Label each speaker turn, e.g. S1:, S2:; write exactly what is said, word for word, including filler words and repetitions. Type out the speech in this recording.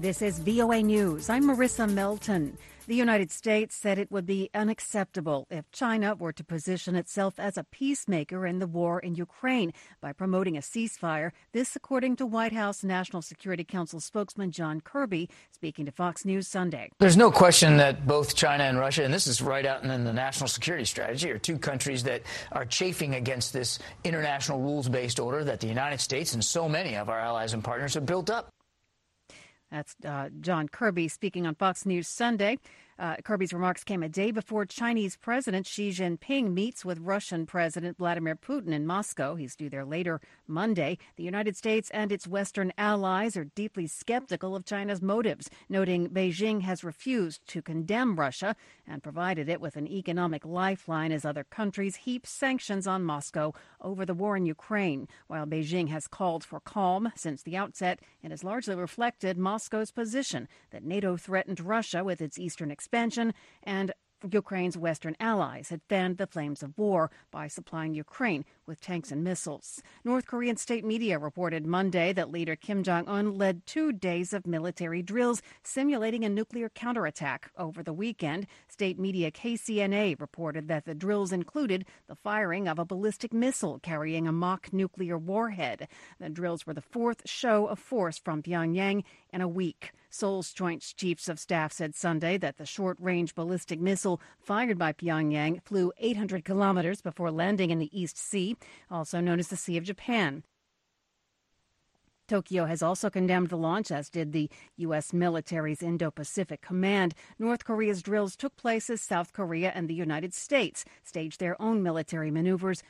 S1: This is V O A News. I'm Marissa Melton. The United States said it would be unacceptable if China were to position itself as a peacemaker in the war in Ukraine by promoting a ceasefire. This, according to White House National Security Council spokesman John Kirby, speaking to Fox News Sunday.
S2: There's no question that both China and Russia, and this is right out in the national security strategy, are two countries that are chafing against this international rules-based order that the United States and so many of our allies and partners have built up.
S1: That's uh, John Kirby speaking on Fox News Sunday. Uh, Kirby's remarks came a day before Chinese President Xi Jinping meets with Russian President Vladimir Putin in Moscow. He's due there later Monday. The United States and its Western allies are deeply skeptical of China's motives, noting Beijing has refused to condemn Russia and provided it with an economic lifeline as other countries heap sanctions on Moscow over the war in Ukraine. While Beijing has called for calm since the outset, it has largely reflected Moscow's position that NATO threatened Russia with its eastern expansion, and Ukraine's Western allies had fanned the flames of war by supplying Ukraine with tanks and missiles. North Korean state media reported Monday that leader Kim Jong-un led two days of military drills simulating a nuclear counterattack over the weekend. State media K C N A reported that the drills included the firing of a ballistic missile carrying a mock nuclear warhead. The drills were the fourth show of force from Pyongyang in a week. Seoul's Joint Chiefs of Staff said Sunday that the short-range ballistic missile fired by Pyongyang flew eight hundred kilometers before landing in the East Sea, also known as the Sea of Japan. Tokyo has also condemned the launch, as did the U S military's Indo-Pacific Command. North Korea's drills took place as South Korea and the United States staged their own military maneuvers